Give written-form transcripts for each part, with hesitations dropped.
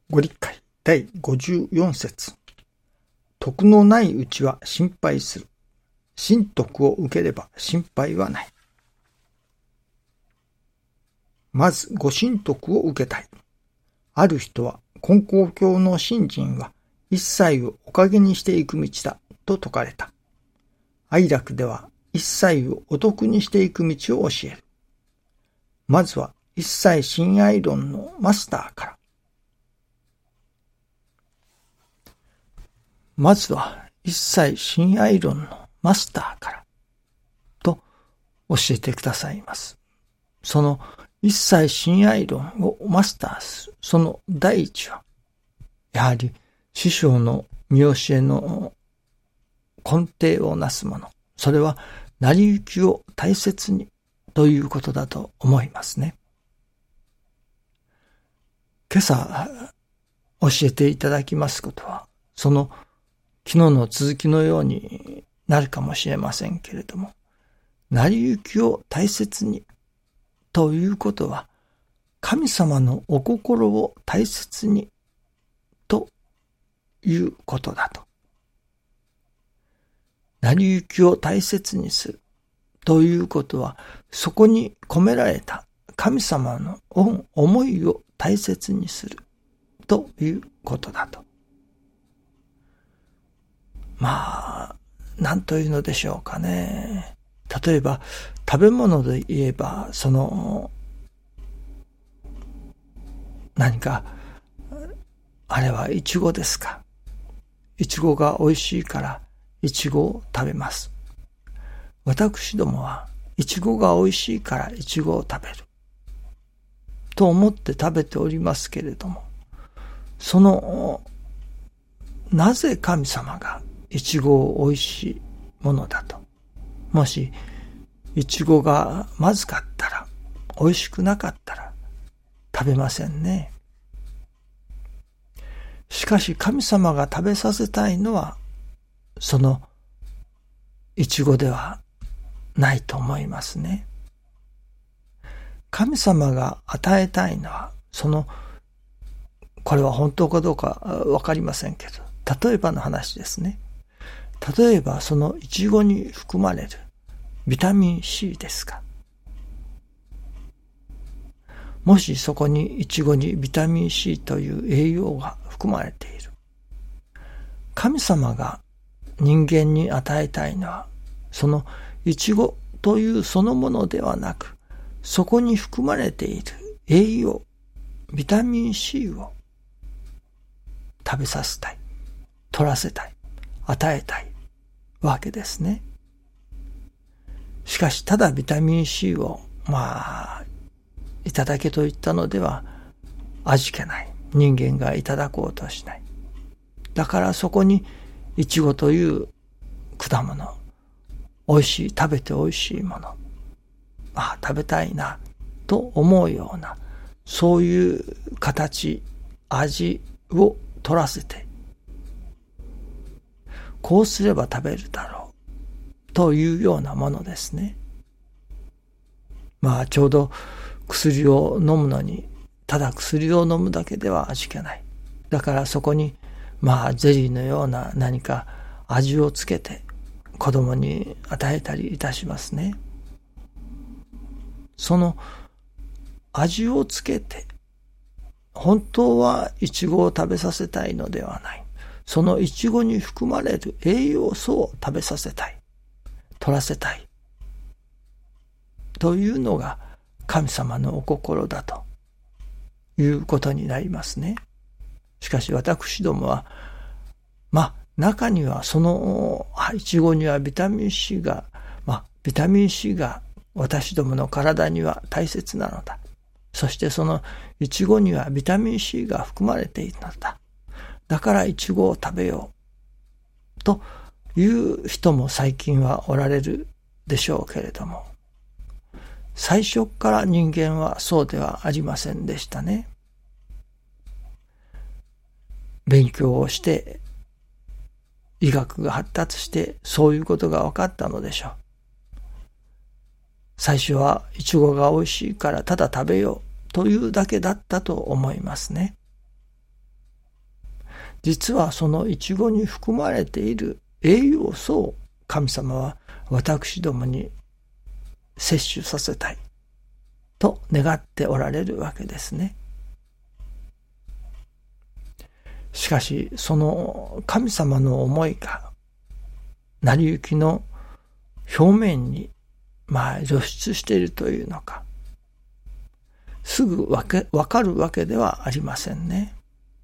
ご理解第54節。徳のないうちは心配する。真徳を受ければ心配はない。まずご神徳を受けたい。ある人は根高教の信心は一切をおかげにしていく道だと説かれた。愛楽では一切をお得にしていく道を教える。まずは一切親愛論のマスターから。まずは一切親愛論のマスターからと教えてくださいます。その一切親愛論をマスターするその第一はやはり師匠の見教えの根底をなすもの、それは成り行きを大切にということだと思いますね。今朝教えていただきますことはその昨日の続きのようになるかもしれませんけれども、成り行きを大切にということは神様のお心を大切にということだと。成り行きを大切にするということはそこに込められた神様の思いを大切にするということだと。何というのでしょうかね。例えば食べ物で言えば何かあれはイチゴですか。イチゴが美味しいからイチゴを食べます。私どもはイチゴが美味しいからイチゴを食べると思って食べておりますけれども、なぜ神様がイチゴを美味しいものだと、もしイチゴがまずかったら美味しくなかったら食べませんね。しかし神様が食べさせたいのはそのイチゴではないと思いますね。神様が与えたいのはこれは本当かどうかわかりませんけど、例えばの話ですね。例えばそのイチゴに含まれるビタミン C ですか。もしそこにイチゴにビタミン C という栄養が含まれている。神様が人間に与えたいのはそのイチゴというそのものではなく、そこに含まれている栄養、ビタミン C を食べさせたい、取らせたい、与えたいわけですね。しかしただビタミン C をいただけと言ったのでは味気ない。人間がいただこうとしない。だからそこにイチゴという果物、美味しい、食べて美味しいもの、食べたいなと思うようなそういう形、味を取らせて、こうすれば食べるだろうというようなものですね。ちょうど薬を飲むのにただ薬を飲むだけでは味気ない。だからそこにゼリーのような何か味をつけて子供に与えたりいたしますね。その味をつけて本当はイチゴを食べさせたいのではない。そのイチゴに含まれる栄養素を食べさせたい、取らせたいというのが神様のお心だということになりますね。しかし私どもは中にはそのイチゴにはビタミン C がビタミン C が私どもの体には大切なのだ。そしてそのイチゴにはビタミン C が含まれているのだ。だからイチゴを食べようという人も最近はおられるでしょうけれども、最初から人間はそうではありませんでしたね。勉強をして医学が発達してそういうことが分かったのでしょう。最初はイチゴが美味しいからただ食べようというだけだったと思いますね。 実はそのイチゴに含まれている栄養素を神様は私どもに摂取させたいと願っておられるわけですね。しかしその神様の思いが成り行きの表面に露出しているというのか、すぐわかるわけではありませんね。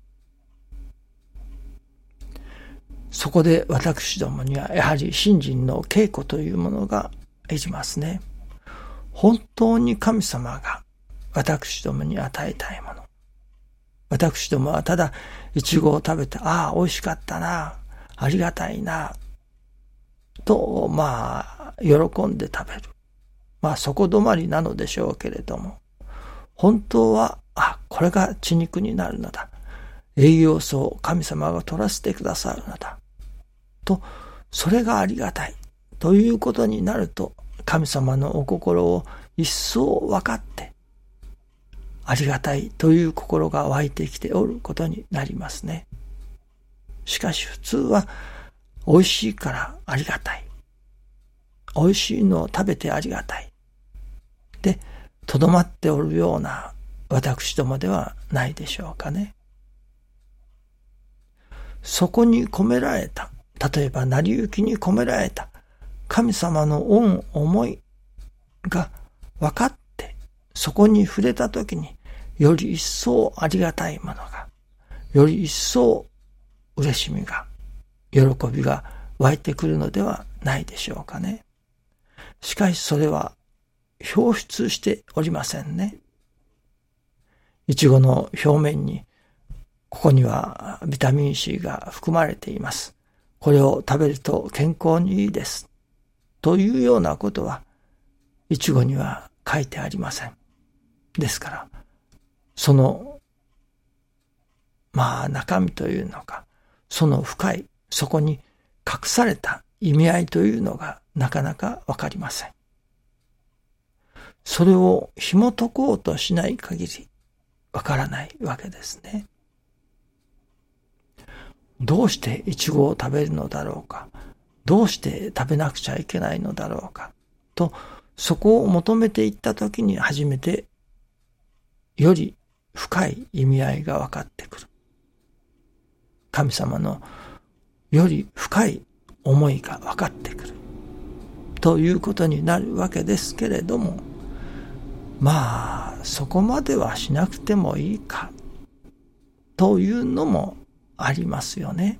そこで私どもにはやはり信心の稽古というものがいりますね。本当に神様が私どもに与えたいもの。私どもはただイチゴを食べて、ああ、美味しかったな、ありがたいな、と、喜んで食べる。そこ止まりなのでしょうけれども、本当は、これが血肉になるのだ。栄養素を神様が取らせてくださるのだ。と、それがありがたい。ということになると、神様のお心を一層分かって、ありがたいという心が湧いてきておることになりますね。しかし普通は、美味しいからありがたい。美味しいのを食べてありがたい。で、とどまっておるような私どもではないでしょうかね。そこに込められた、例えば成り行きに込められた神様の御思いが分かって、そこに触れたときにより一層ありがたいものが、より一層嬉しみが、喜びが湧いてくるのではないでしょうかね。しかしそれは表出しておりませんね。いちごの表面に、ここにはビタミン C が含まれています。これを食べると健康にいいです。というようなことは、いちごには書いてありません。ですから、その、中身というのか、その深い、そこに隠された意味合いというのがなかなかわかりません。それを紐解こうとしない限りわからないわけですね。どうしてイチゴを食べるのだろうか、どうして食べなくちゃいけないのだろうかと、そこを求めていったときに初めてより深い意味合いが分かってくる。神様のより深い思いが分かってくるということになるわけですけれども、そこまではしなくてもいいかというのもありますよね。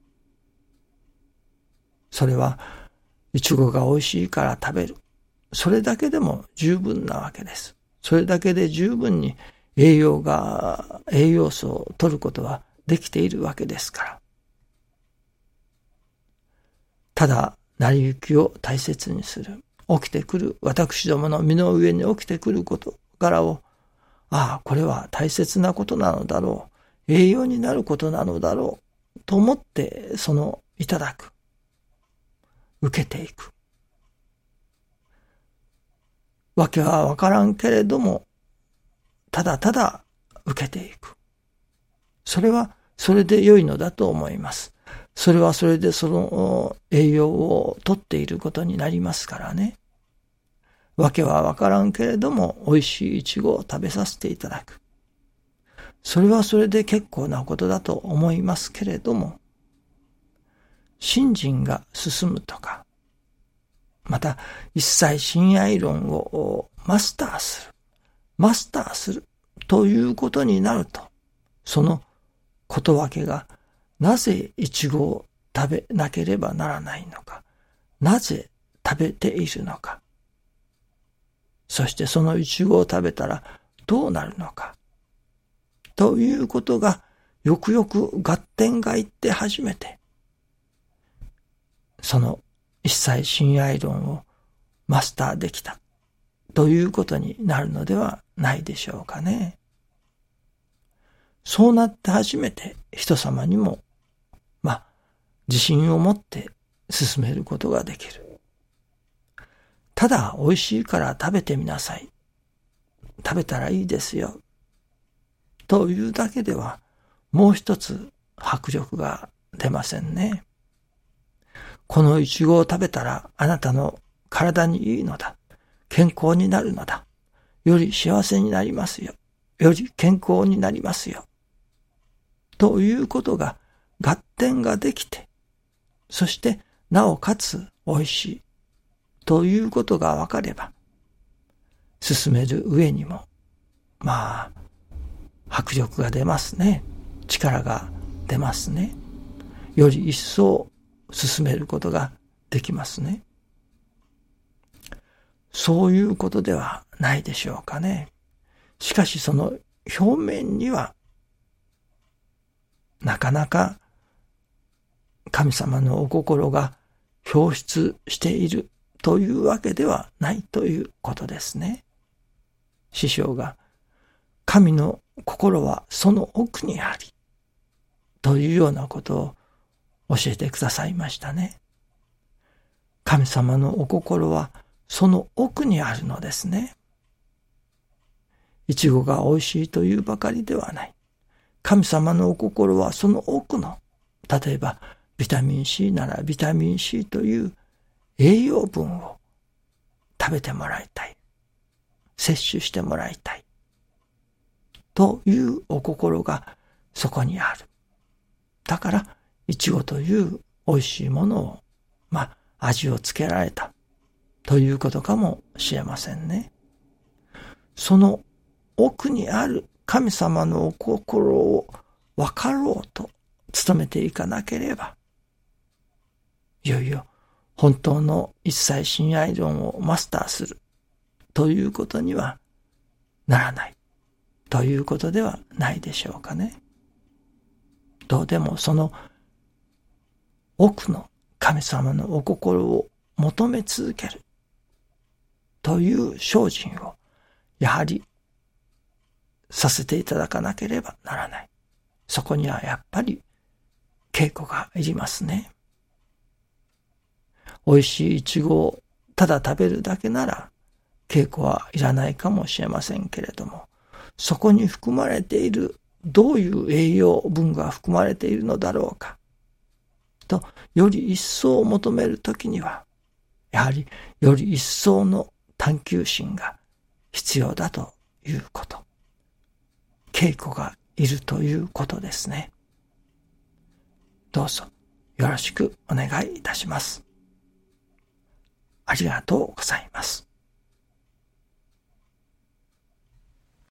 それはイチゴが美味しいから食べる、それだけでも十分なわけです。それだけで十分に栄養素を取ることはできているわけですから。ただ成り行きを大切にする、起きてくる私どもの身の上に起きてくる事柄を、これは大切なことなのだろう、栄養になることなのだろうと思っていただく、受けていく。わけはわからんけれども、ただただ受けていく。それはそれで良いのだと思います。それはそれでその栄養をとっていることになりますからね。わけはわからんけれども、美味しいイチゴを食べさせていただく。それはそれで結構なことだと思いますけれども、信心が進むとか、また一切親愛論をマスターするということになると、そのことわけがなぜイチゴを食べなければならないのか、なぜ食べているのか、そしてそのイチゴを食べたらどうなるのか、ということがよくよく合点がいって初めて、その一切親愛論をマスターできたということになるのではないでしょうかね。そうなって初めて人様にも自信を持って進めることができる。ただ美味しいから食べてみなさい、食べたらいいですよというだけでは、もう一つ迫力が出ませんね。このイチゴを食べたらあなたの体にいいのだ。健康になるのだ。より幸せになりますよ。より健康になりますよ。ということが合点ができて、そしてなおかつ美味しいということがわかれば、進める上にも、迫力が出ますね。力が出ますね。より一層進めることができますね。そういうことではないでしょうかね。しかしその表面にはなかなか神様のお心が表出しているというわけではないということですね。師匠が神の心はその奥にありというようなことを教えてくださいましたね。神様のお心はその奥にあるのですね。いちごが美味しいというばかりではない。神様のお心はその奥の、例えばビタミン C ならビタミン C という栄養分を食べてもらいたい。摂取してもらいたい。というお心がそこにある。だから、いちごという美味しいものを、味をつけられた。ということかもしれませんね。その奥にある神様のお心を分かろうと努めていかなければ、いよいよ本当の一切親愛論をマスターするということにはならないということではないでしょうかね。どうでもその奥の神様のお心を求め続けるという精進をやはりさせていただかなければならない。そこにはやっぱり稽古がいりますね。美味しいイチゴをただ食べるだけなら稽古はいらないかもしれませんけれども、そこに含まれているどういう栄養分が含まれているのだろうかとより一層求めるときには、やはりより一層の探求心が必要だということ。稽古がいるということですね。どうぞよろしくお願いいたします。ありがとうございます。